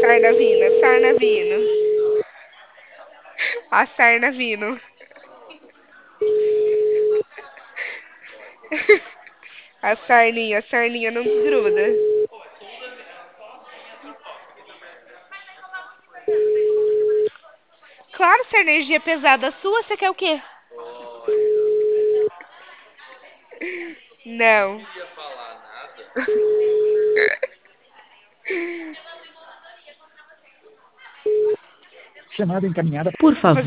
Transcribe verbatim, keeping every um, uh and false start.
sarna vindo, a sarna vindo. A sarna vindo. A sarninha, a sarninha não desgruda. Claro, se a energia é pesada sua, você quer o quê? Não. Chamada encaminhada. Por favor.